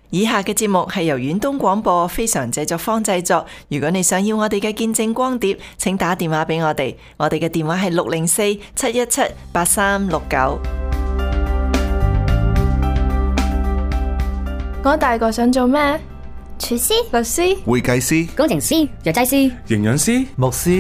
以下嘅節目係由遠東廣播非常製作坊製作。如果你想要我哋嘅見證光碟，請打電話俾我哋。我哋嘅電話係604-717-8369。 我大個想做咩？ 廚師、 律師、 會計師、 工程師、藥劑師、 營養師、 牧師。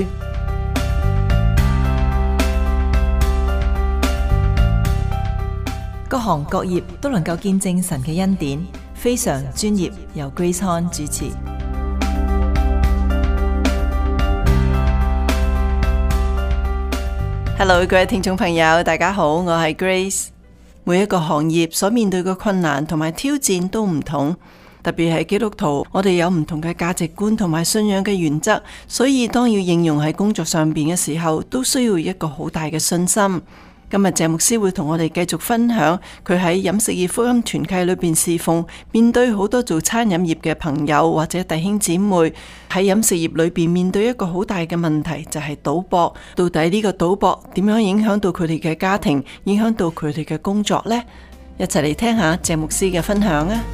各行各業都能夠見證神嘅恩典。非常專業，由 Grace Han 主持。Hello， 各位聽眾朋友，大家好，我係 Grace。每一個行業所面對嘅困難同埋挑戰都唔同，特別係基督徒，我哋有唔同嘅價值觀同埋信仰嘅原則，所以當要應用喺工作上邊嘅時候，都需要一個好大嘅信心。今日謝牧師會同我哋繼續分享佢喺飲食業福音團契裏邊侍奉，面對好多做餐飲業嘅朋友或者弟兄姊妹喺飲食業裏邊面對一個好大嘅問題，就係賭博。到底呢個賭博點樣影響到佢哋嘅家庭，影響到佢哋嘅工作呢？一齊嚟聽下謝牧師嘅分享啊！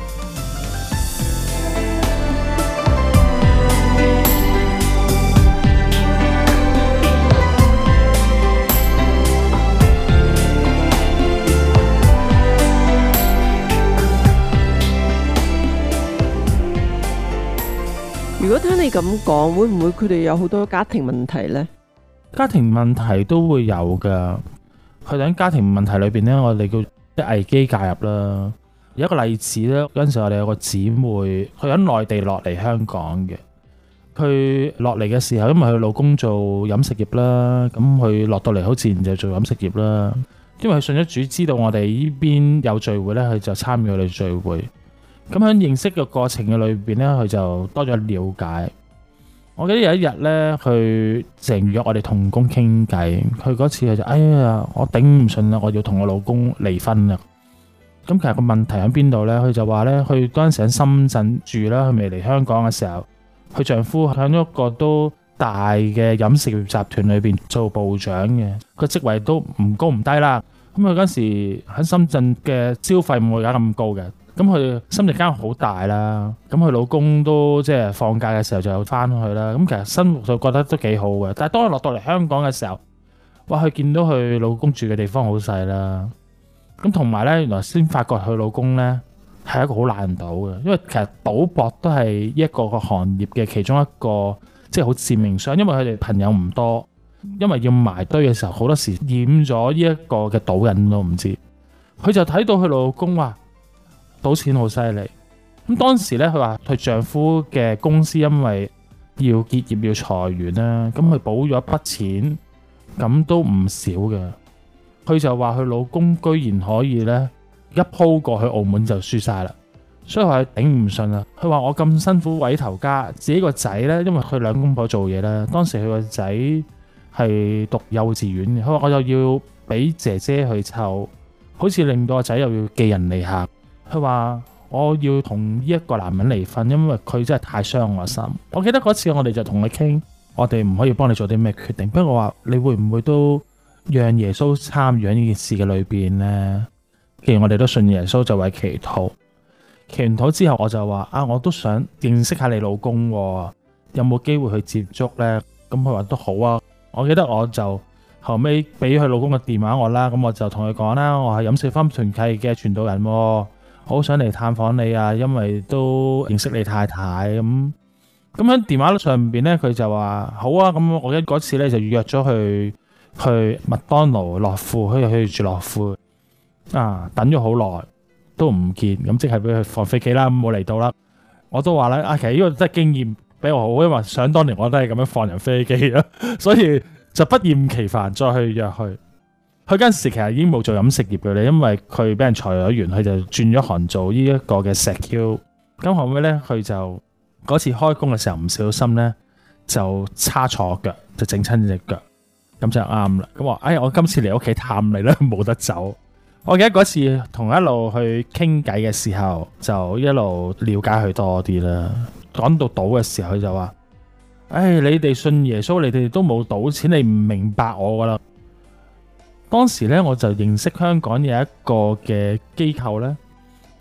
如果聽你咁講，會唔會佢哋有好多家庭問題呢？ 家庭問題都會有噶。佢喺家庭問題裏邊呢，我哋叫啲危機介入啦。有一個例子呢，嗰陣時我哋有個姊妹，佢喺內地落嚟香港嘅。佢落嚟嘅時候，因為佢老公做飲食業啦，咁佢落到嚟好自然就做飲食業啦。因為佢信咗主，知道我哋呢邊有聚會呢，佢就參與我哋聚會。咁喺認識嘅過程嘅裏邊呢，佢就多咗了解。我記得有一日呢，佢成約我哋同工傾偈。佢嗰次佢就哎呀，我頂唔順啦，我要同我老公離婚啦。咁其實個問題喺邊度呢？佢就話呢，佢嗰陣時喺深圳住啦，佢未嚟香港嘅時候，佢丈夫喺一個都大嘅飲食業集團裏邊做部長嘅，個職位都唔高唔低啦。咁佢嗰時喺深圳嘅消費唔會而家咁高嘅。咁佢深圳間好大啦，咁佢老公都即係放假嘅時候就翻去啦。咁其實生活就覺得都幾好嘅。但係當佢落到嚟香港嘅時候，哇！佢見到佢老公住嘅地方好細啦。咁同埋呢，原來先發覺佢老公呢係一個好爛賭嘅，因為其實賭博都係一個行業嘅其中一個即係好致命傷，因為佢哋朋友唔多，因為要埋堆嘅時候，好多時染咗呢一個嘅賭癮都唔知。佢就睇到佢老公話賭錢好犀利，咁當時咧佢話佢丈夫嘅公司因為要結業要裁員啦，咁佢補咗一筆錢，咁都唔少嘅。佢就話佢老公居然可以咧一鋪過去澳門就輸晒啦，所以話佢頂唔順啦。佢話我咁辛苦委頭家，自己個仔咧，因為佢兩公婆做嘢啦，當時佢個仔係讀幼稚園嘅，佢話我又要俾姐姐去湊，好似令到個仔又要寄人籬下。佢話我要同呢一個男人離婚，因為佢真係太傷我心。我記得嗰次我哋就同佢傾，我哋唔可以幫你做啲咩決定，不過話你會唔會都讓耶穌參與喺呢件事嘅裏邊呢？既然我哋都信耶穌，就為祈禱。祈完禱之後，我就話我都想認識下你老公，有冇機會去接觸呢？咁佢話都好啊。我記得我就後尾俾佢老公嘅電話我啦，咁我就同佢講啦，我係飲食福音團契嘅傳道人，好想嚟探訪你啊，因為都認識你太太咁喺電話上邊呢，佢就話好啊。咁我記得嗰次呢，就約咗去麥當勞樂富，佢去住樂富等咗好耐都唔見，咁即係俾佢放飛機啦，冇嚟到啦。我都話咧其實呢個真係經驗比我好，因為想當年我都係咁樣放人飛機啦，所以就不厭其煩再去約佢。佢嗰陣時其實已經冇做飲食業嘅咧，因為佢俾人裁咗員，佢就轉咗行做呢一個嘅石 Q。咁後尾咧，佢就嗰次開工嘅時候唔小心咧，就叉錯腳，就整親隻腳，咁就啱啦。咁話我今次嚟屋企探你咧，冇得走。我記得嗰次同一路去傾偈嘅時候，就一路了解佢多啲啦。講到賭嘅時候，佢就話：你哋信耶穌，你哋都冇賭錢，你唔明白我噶啦。當時咧，我就認識香港有一個嘅機構咧，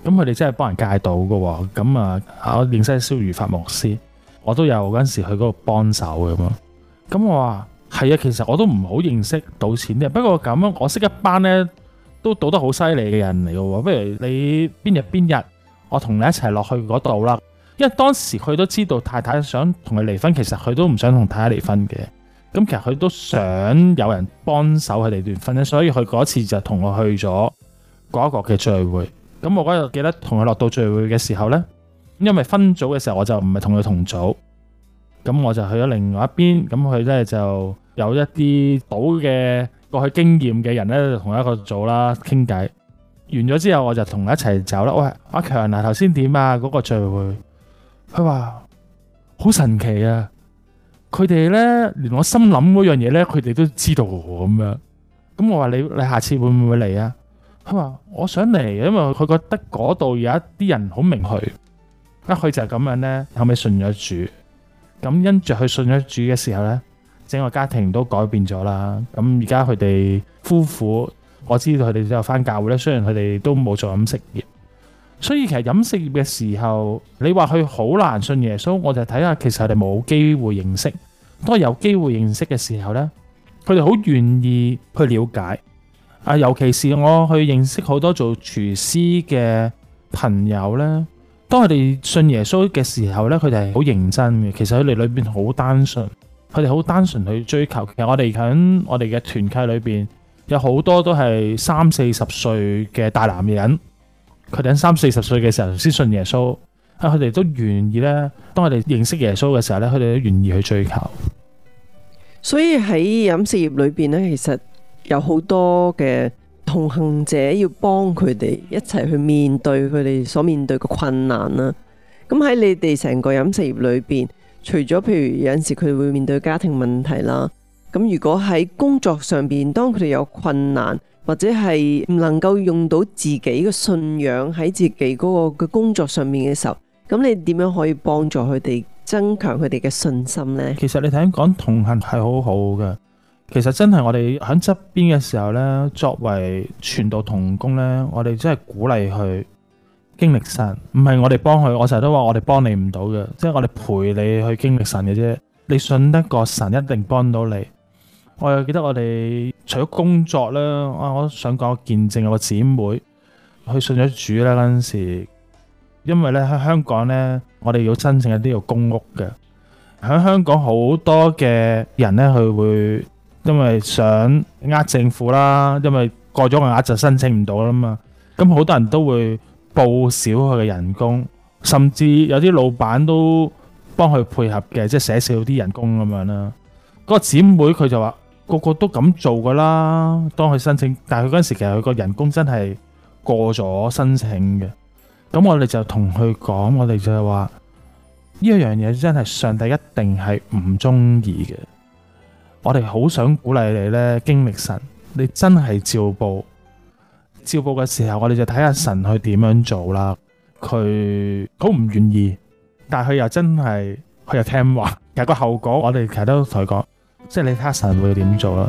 咁佢哋真係幫人戒賭嘅喎。咁啊，我認識蕭如法牧師，我都有嗰陣時去嗰度幫手咁樣。咁我話係啊，其實我都唔好認識賭錢嘅，不過咁樣我識一班咧都賭得好犀利嘅人嚟嘅喎。不如你邊日我同你一齊落去嗰度啦。因為當時佢都知道太太想同佢離婚，其實佢都唔想同太太離婚嘅。咁其實佢都想有人幫手佢哋段婚姻，所以佢嗰次就同我去咗嗰一個嘅聚會。咁我嗰日記得同佢落到聚會嘅時候呢，因為分組嘅時候我就唔係同佢同組，咁我就去咗另外一邊。咁佢呢就有一啲賭嘅過去經驗嘅人呢，同一個組啦傾偈。完咗之後我就同佢一齊走啦。喂，阿強啊，頭先點啊？嗰個聚會，佢話好神奇啊！佢哋咧，連我心諗嗰樣嘢咧，佢哋都知道咁樣。咁我話你下次會唔會嚟啊？佢話我想嚟，因為佢覺得嗰度有一啲人好明佢。佢就係咁樣咧，後尾信咗主。咁因住佢信咗主嘅時候咧，整個家庭都改變咗啦。咁而家佢哋夫婦，我知道佢哋都有返教會咧，雖然佢哋都冇做飲食業。所以其實飲食業嘅時候，你話佢好難信耶穌，我就睇下其實佢哋冇機會認識。當有機會認識嘅時候呢，佢哋好願意去了解。尤其是我去認識好多做廚師嘅朋友呢，當佢哋信耶穌嘅時候呢，佢哋係好認真嘅。其實佢哋裏邊好單純，佢哋好單純去追求。其實我哋喺我哋嘅團契裏邊，有好多都係30-40歲嘅大男人。佢哋喺30-40歲嘅時候先信耶穌，佢哋都願意咧。當佢哋認識耶穌嘅時候咧，佢哋都願意去追求。 所以喺飲食業裏邊呢，其實有好多嘅同行者要幫佢哋一齊去面對佢哋所面對嘅困難啦。咁喺你哋成個飲食業裏邊，除咗譬如有陣時佢哋會面對家庭問題啦，咁如果喺工作上邊，當佢哋有困難，或者係唔能夠用到自己嘅信仰喺自己嗰個嘅工作上面嘅時候，咁你點樣可以幫助佢哋增強佢哋嘅信心呢？ 其實你睇講同行係好好嘅。其實真係我哋喺側邊嘅時候呢，作為傳道同工呢，我哋真係鼓勵佢經歷神，唔係我哋幫佢。我成日都話我哋幫你唔到嘅，即係我哋陪你去經歷神嘅啫。你信得過神，一定幫到你。我又記得我哋除咗工作啦，我想講個見證，有個姊妹去信咗主咧嗰陣時，因為咧喺香港咧，我哋要申請一啲叫公屋嘅。喺香港好多嘅人咧，佢會因為想呃政府啦，因為過咗個額就申請唔到啦嘛。咁好多人都會報少佢嘅人工，甚至有啲老闆都幫佢配合嘅，即係寫少啲人工咁樣啦。嗰個姊妹佢就話，個個都咁做噶啦，當佢申請，但係佢嗰陣時其實佢個人工真係過咗申請嘅。咁我哋就同佢講，我哋就係話呢一樣嘢真係上帝一定係唔中意嘅。我哋好想鼓勵你咧經歷神，你真係照報嘅時候，我哋就睇下神去點樣做啦。佢好唔願意，但係佢又真係佢又聽話。其實個後果我哋其實都同佢講。即係你睇下神會點做啦。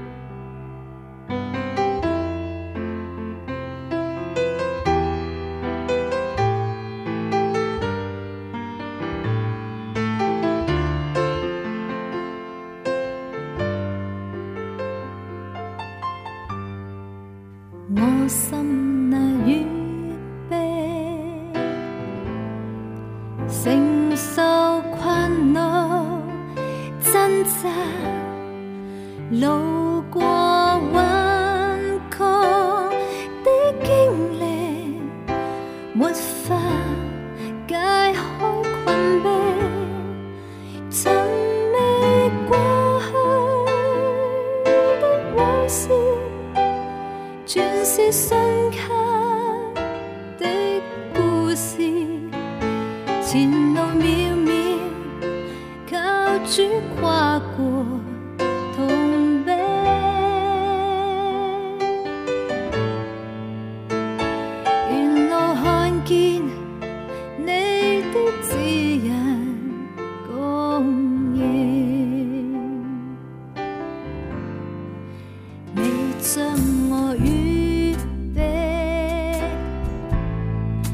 我心那預備承受困惱掙扎，路過彎曲的經歷，沒法解開困逼，尋覓過去的往事，全是深刻的故事，前路渺渺，靠主跨過痛悲，沿路看見你的指引供應，你將我預備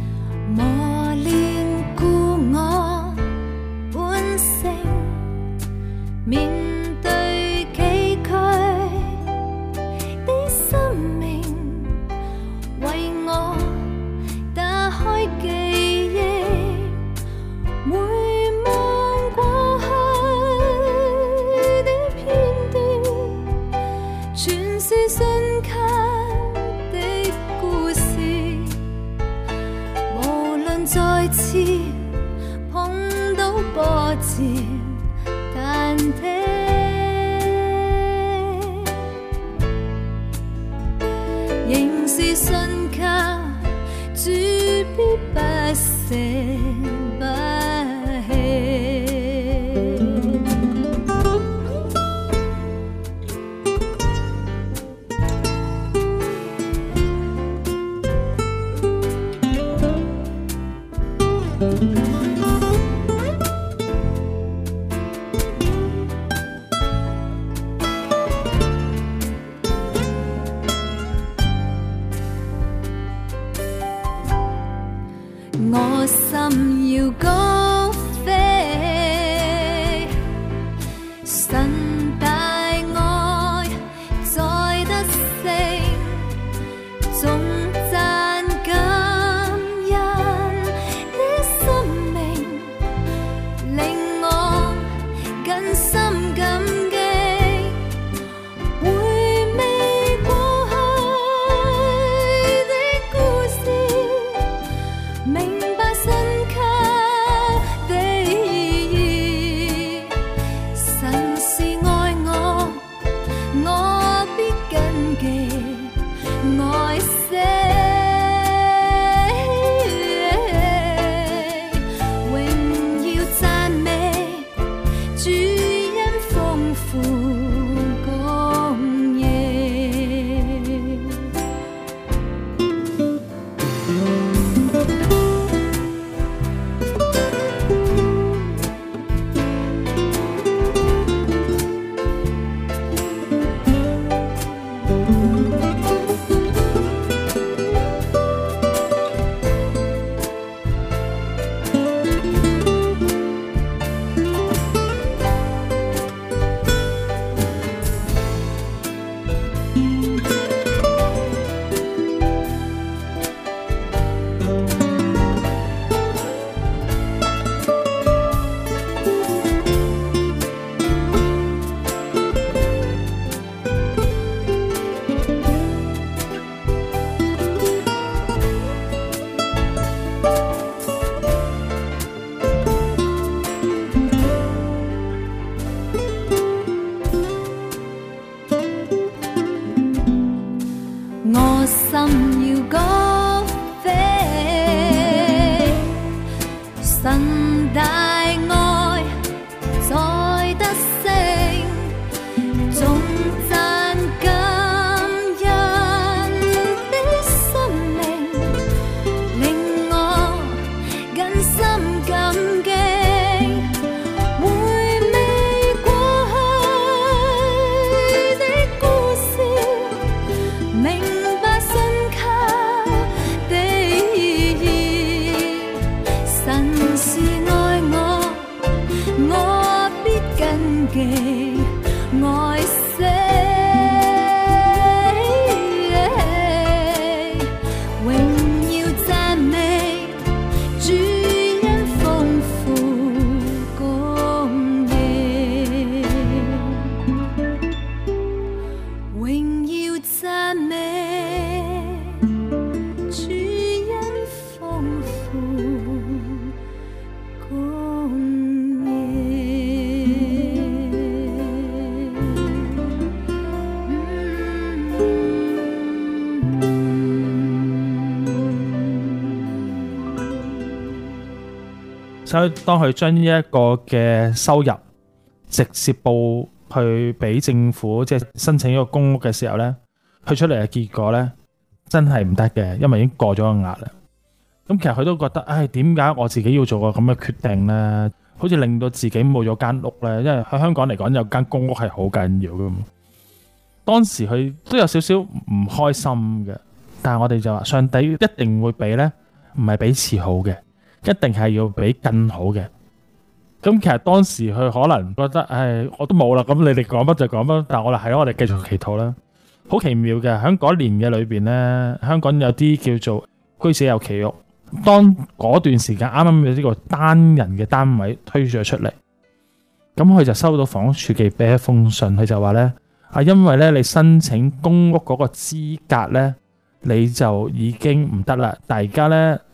再次碰到波折忐忑，仍是信靠主必不捨不棄。我心要高飛，神大愛再得勝，總讚感恩的生命，令我更深感激。回味過去的故事，明白信靠的意義。神是愛我，我必謹記愛惜。榮耀讚美主恩豐富供應。我心要高飛，神大愛再得勝，總讚感恩的生命，令我更深感激。回味過去的故事，明白信靠的意義。神是愛我，我必謹記愛惜。榮耀讚美主恩豐富供應。榮耀讚美主恩豐富供所以當佢將呢一個嘅收入直接報去俾政府，即係申請一個公屋嘅時候呢，佢出嚟嘅結果呢，真係唔得嘅，因為已經過咗個額啦。咁其實佢都覺得，唉，點解我自己要做個咁嘅決定呢？好似令到自己冇咗間屋呢，因為喺香港嚟講有間公屋係好緊要㗎嘛。當時佢都有少少唔開心嘅，但係我哋就話上帝一定會俾呢，唔係俾次好嘅，一定係要俾更好嘅。咁其實當時佢可能覺得，唉，我都冇啦，咁你哋講乜就講乜，但係我哋係咯，我哋繼續祈禱啦。好奇妙嘅，喺嗰年嘅裏邊呢，香港有啲叫做居者有其屋。當嗰段時間啱啱有呢個單人嘅單位推咗出嚟，咁佢就收到房屋署寄俾一封信，佢就話呢，因為呢你申請公屋嗰個資格呢，你就已經唔得啦。但係而家呢，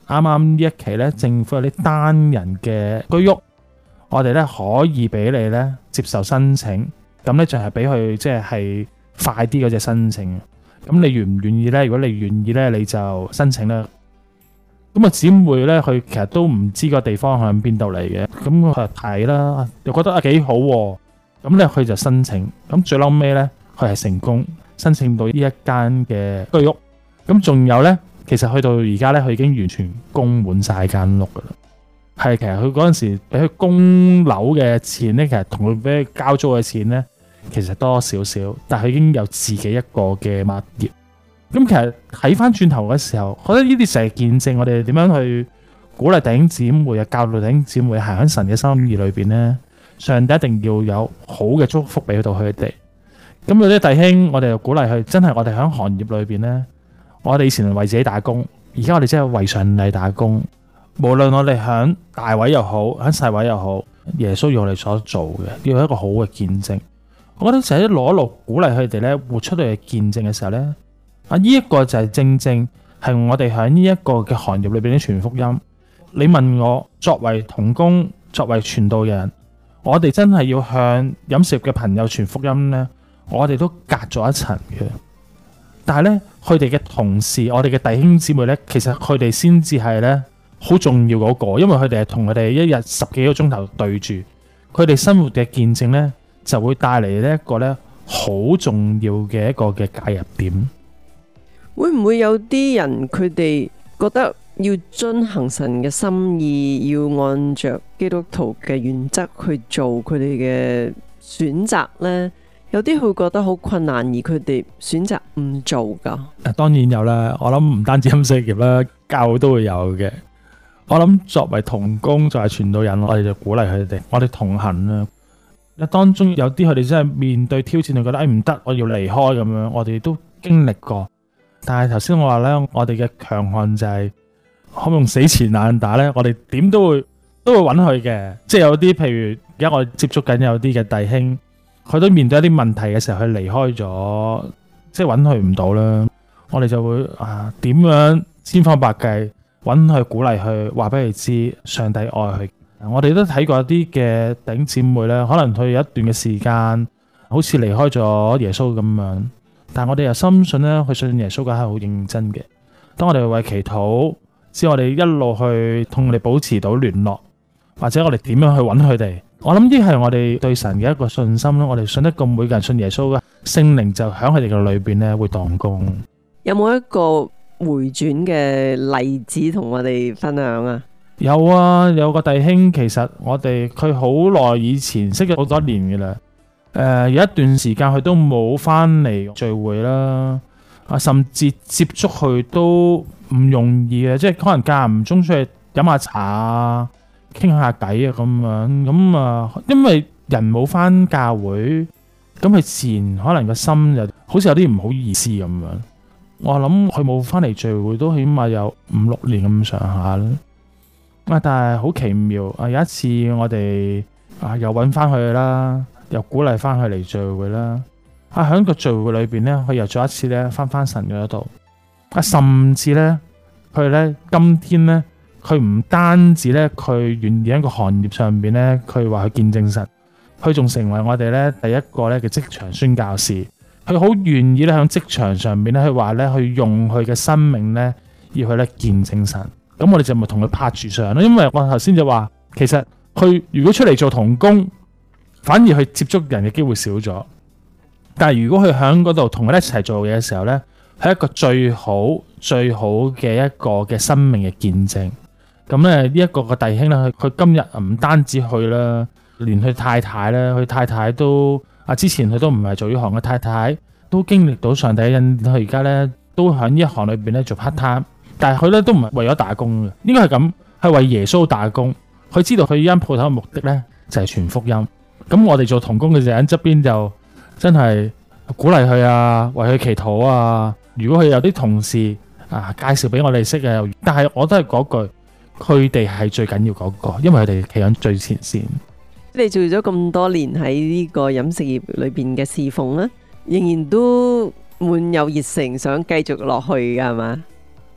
啱啱呢一期咧，政府有啲單人嘅居屋，我哋咧可以俾你咧接受申請，咁咧就係俾佢即係快啲嗰隻申請。咁你願唔願意咧？如果你願意咧，你就申請啦。咁啊，姊妹咧，佢其實都唔知個地方向邊度嚟嘅，咁佢就睇啦，又覺得幾好喎。咁咧佢就申請，咁最嬲尾咧，佢係成功申請到呢一間嘅居屋。咁仲有咧，其實去到而家咧，佢已經完全供滿晒間屋噶啦。係，其實佢嗰陣時俾佢供樓嘅錢咧，其實同佢俾佢交租嘅錢咧，其實多少少，但係佢已經有自己一個嘅物業。咁其實睇翻轉頭嘅時候，覺得呢啲成日見證我哋點樣去鼓勵弟兄姊妹啊，教導弟兄姊妹行喺神嘅心意裏邊咧，上帝一定要有好嘅祝福俾到佢哋。咁有啲弟兄，我哋就鼓勵佢，真係我哋喺行業裏邊咧，我哋以前為自己打工，而家我哋真係為上帝打工。無論我哋喺大位又好，喺細位又好，耶穌要我哋所做嘅，要有一個好嘅見證。我覺得就係攞一路鼓勵佢哋咧，活出嚟嘅見證嘅時候咧。呢一個就係正正係我哋喺呢一個嘅行業裏邊嘅傳福音。你問我作為同工，作為傳道人，我哋真係要向飲食業嘅朋友傳福音呢，我哋都隔咗一層嘅。但係呢，佢哋嘅同事，我哋嘅弟兄姊妹呢，其實佢哋先至係呢好重要嗰個，因為佢哋係同佢哋一日10幾個鐘頭對住，佢哋生活嘅見證呢，就會帶嚟呢一個呢好重要嘅一個嘅介入點。 會唔會有啲人佢哋覺得要遵行神嘅心意，要按着基督徒嘅原則去做佢哋嘅選擇呢？有啲會覺得好困難，而佢哋選擇唔做噶。 當然有啦，我諗唔單止飲食業啦，教會都會有嘅。我諗作為同工，作為傳道人，我哋就鼓勵佢哋，我哋同行啦。當中有啲佢哋真係面對挑戰，就覺得唔得，我要離開咁樣，我哋都經歷過。但係頭先我話咧，我哋嘅強項就係可用死纏爛打咧，我哋點都會揾佢嘅。即係有啲譬如而家我接觸緊有啲嘅弟兄，佢都面對一啲問題嘅時候，佢離開咗，即係揾佢唔到啦。我哋就會點樣千方百計揾佢，鼓勵佢，話俾佢知上帝愛佢。我哋都睇過一啲嘅弟兄姊妹咧，可能佢有一段嘅時間好似離開咗耶穌咁樣。但係我哋又深信咧，佢信耶穌嘅係好認真嘅。當我哋為祈禱，只要我哋一路去同佢哋保持到聯絡，或者我哋點樣去揾佢哋，我諗呢係我哋對神嘅一個信心咯。我哋信得過每個人信耶穌嘅聖靈就喺佢哋嘅裏邊咧會動工。 有冇一個回轉嘅例子同我哋分享啊？ 有啊，有個弟兄，其實我哋佢好耐以前識咗好多年嘅啦。有一段時間佢都冇翻嚟聚會啦，甚至接觸佢都唔容易嘅，即係可能間唔中出去飲下茶啊，傾下偈啊咁樣。咁因為人冇翻教會，咁佢自然可能個心就好似有啲唔好意思咁樣。我諗佢冇翻嚟聚會都起碼有5-6年咁上下啦。但係好奇妙有一次我哋又揾翻佢啦。又鼓勵翻佢嚟聚會啦，喺個聚會裏邊咧，佢又再一次咧翻神嗰度，甚至咧佢咧今天咧，佢唔單止咧佢願意喺個行業上邊咧，佢話佢見證神，佢仲成為我哋咧第一個咧嘅職場宣教士，佢好願意咧喺職場上邊咧，佢話咧去用佢嘅生命咧，要去咧見證神。咁我哋就咪同佢拍住上咯，因為我頭先就話，其實佢如果出嚟做同工，反而佢接觸人嘅機會少咗，但係如果佢喺嗰度同佢一齊做嘢嘅時候呢，係一個最好嘅一個嘅生命嘅見證。咁咧呢一個嘅弟兄呢，佢今日唔單止去啦，連佢太太呢，佢太太都之前佢都唔係做呢行嘅，太太都經歷到上帝嘅恩典，佢而家呢都喺呢一行裏邊咧做 part time，但係佢呢都唔係為咗打工嘅，應該係咁，係為耶穌打工。佢知道佢呢間鋪頭嘅目的呢，就係傳福音。咁我哋做同工嘅時候喺側邊就真係鼓勵佢啊，為佢祈禱啊。如果佢有啲同事介紹俾我哋識嘅，但係我都係嗰句，佢哋係最緊要嗰個，因為佢哋企喺最前線。 你做咗咁多年喺呢個飲食業裏邊嘅侍奉咧，仍然都滿有熱誠，想繼續落去㗎係嘛？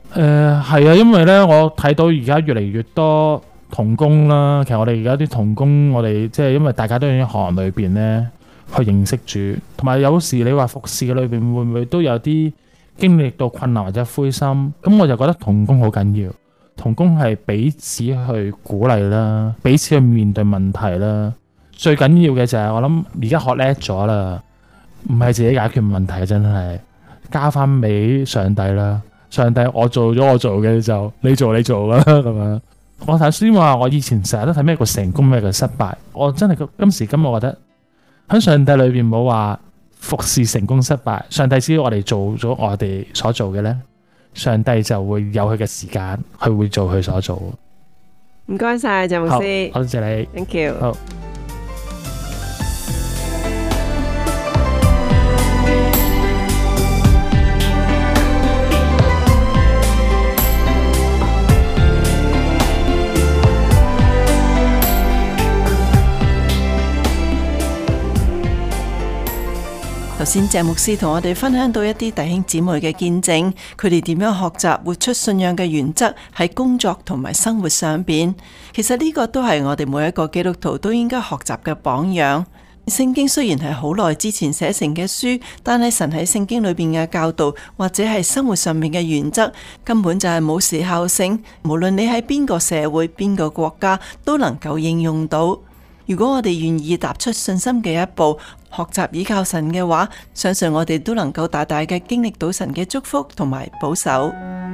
係啊，因為咧我睇到而家越嚟越多童工啦，其實我哋而家啲童工，我哋即係因為大家都喺行裏邊咧去認識主，同埋有時你話服侍嘅裏邊會唔會都有啲經歷到困難或者灰心，咁我就覺得童工好緊要，童工係彼此去鼓勵啦，彼此去面對問題啦，最緊要嘅就係我諗而家學叻咗啦，唔係自己解決問題，真係交翻俾上帝啦。上帝，我做咗我做嘅就你做你做啦咁樣。我頭先話我以前成日都睇咩叫成功咩叫失敗，我真係今時今日我覺得喺上帝裏邊冇話服侍成功失敗，上帝只要我哋做咗我哋所做嘅呢，上帝就會有佢嘅時間，佢會做佢所做。 唔該晒鄭牧師， 多謝你 ，thank you。 好。 頭先鄭牧師同我哋分享到一啲弟兄姊妹嘅見證，佢哋點樣學習活出信仰嘅原則喺工作同埋生活上邊。其實呢個都係我哋每一個基督徒都應該學習嘅榜樣。聖經雖然係好耐之前寫成嘅書，但係神喺聖經裏邊嘅教導或者係生活上面嘅原則，根本就係冇時效性，無論你喺邊個社會、邊個國家都能夠應用到。如果我哋願意踏出信心嘅一步，學習依靠神嘅話，相信我哋都能夠大大嘅經歷到神嘅祝福同埋保守。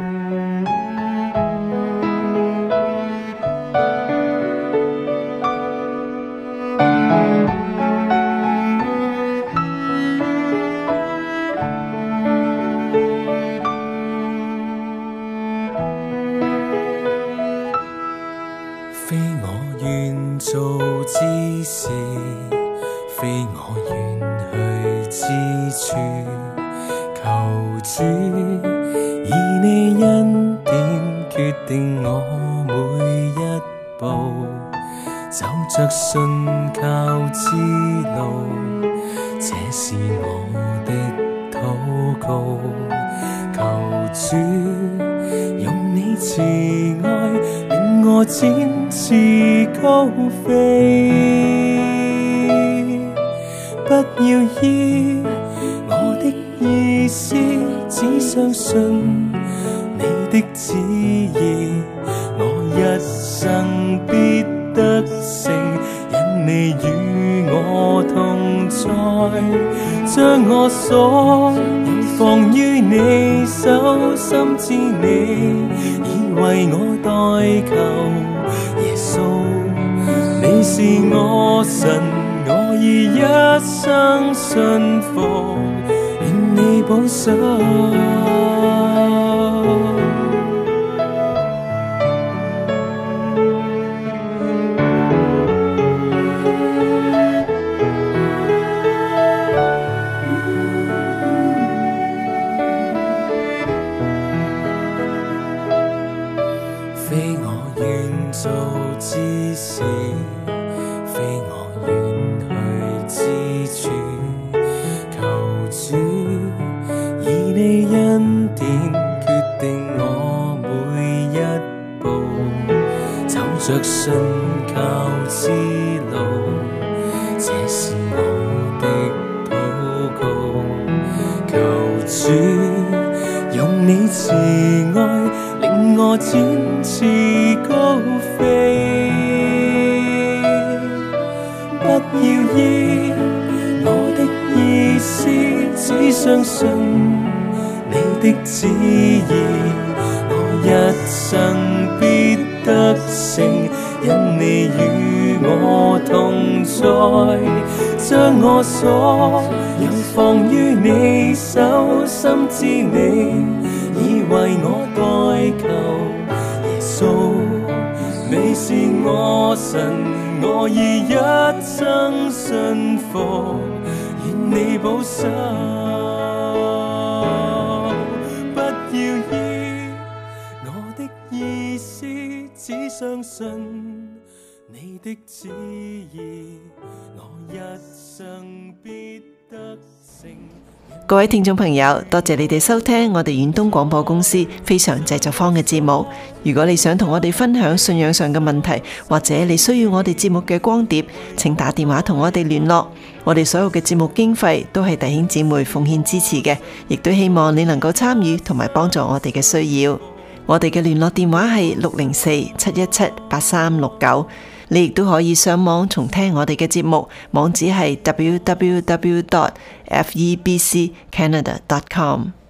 非我願做之事，非我願去之處，求主以你恩典決定我每一步，走着信靠之路，這是我的禱告。求主用你慈愛令我展翅高飛，不要依我的意思，只相信你的旨意，我一生必得勝，因你與我同在，將我所放於你手，深知你已為我代求。耶穌，你是我神，我已一生信服，願你保守。非我願做之事，非我願去之處，求主以你恩典決定我每一步，走着信靠之路，這是我的禱告。求主用你慈愛令我展翅高飛，不要依我的意思，只相信你的旨意，我一生必得勝，因你與我同在，將我所有放於你手，深知你已為我代求。耶穌，你是我神，我已一生信服，願你保守。不要依我的意思，只相信你的旨意，我一生必得勝。 各位聽眾朋友，多謝你哋收聽我哋遠東廣播公司非常製作坊嘅節目。如果你想同我哋分享信仰上嘅問題，或者你需要我哋節目嘅光碟，請打電話同我哋聯絡。我哋所有嘅節目經費都係弟兄姊妹奉獻支持嘅，亦都希望你能夠參與同埋幫助我哋嘅需要。我哋嘅聯絡電話係604-717-8369。你亦都可以上網重聽我哋嘅節目，網址係www.febccanada.com。